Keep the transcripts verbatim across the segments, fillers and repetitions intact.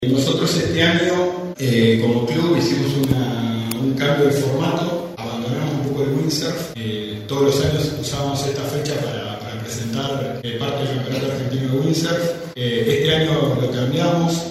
Nosotros este año, eh, como club, hicimos una, un cambio de formato, abandonamos un poco el windsurf. Eh, todos los años usábamos esta fecha para, para presentar eh, parte del campeonato argentino de windsurf. Eh, este año lo cambiamos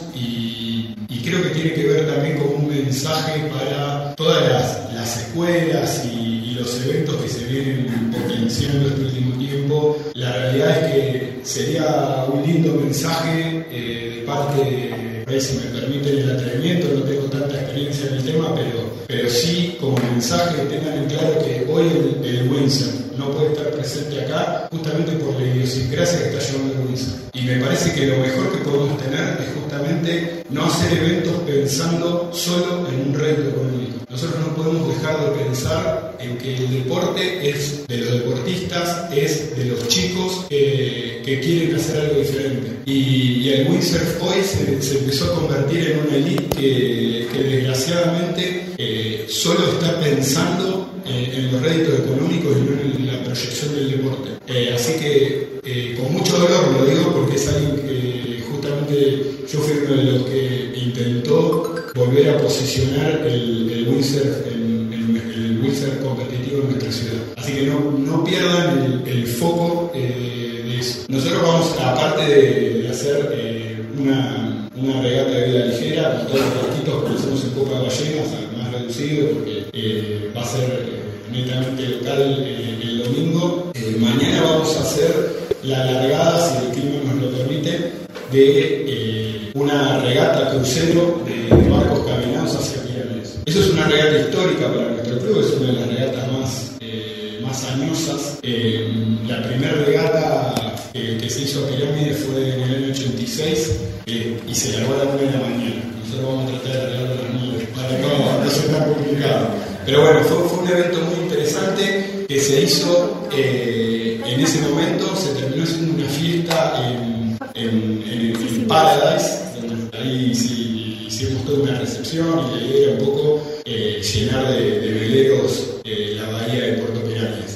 y, y creo que tiene que ver también con un mensaje para todas las, las escuelas y, y los eventos que se vienen potenciando este último tiempo. La realidad es que sería un lindo mensaje eh, de parte de... Si me permiten el atrevimiento, no tengo tanta experiencia en el tema, pero, pero sí como mensaje tengan en claro que hoy el, el windsurf no puede estar presente acá justamente por la idiosincrasia que está llevando el windsurf. Y me parece que lo mejor que podemos tener es justamente no hacer eventos pensando solo en un rédito económico. Nosotros no podemos dejar de pensar en que el deporte es de los deportistas, es de los chicos que, que quieren hacer algo diferente. Y, y el windsurf hoy se, se empezó a convertir en una elite que, que desgraciadamente eh, solo está pensando eh, en los réditos económicos y no en la proyección del deporte. Eh, así que eh, con mucho dolor lo digo porque es alguien que justamente yo fui uno de los que intentó volver a posicionar el, el windsurf en, en el windsurf competitivo en nuestra ciudad. Así que no, no pierdan el, el foco eh, de eso. Nosotros vamos, aparte de, de hacer eh, una, una regata de vida ligera, con todos los barquitos que hacemos en Copa de Ballenas, más reducido, porque eh, va a ser eh, netamente local eh, el domingo. Eh, mañana vamos a hacer la largada, si el clima nos lo permite, de eh, una regata crucero de, de barcos caminados hacia Pirámides. Eso es una regata histórica para nuestro club, es una de las regatas más, eh, más añosas. Eh, la primera regata eh, que se hizo a Pirámides fue en el año ochenta y seis eh, y se largó a la nueve de la mañana. Nosotros vamos a tratar de largarlo a las nueve para que no, no sea tan complicado. Pero bueno, fue, fue un evento muy interesante que se hizo eh, en ese momento, se terminó siendo una fiesta en En, en, en Paradise, donde ahí sí hicimos toda una recepción y la idea era un poco eh, llenar de, de veleros eh, la bahía de Puerto Pirámides.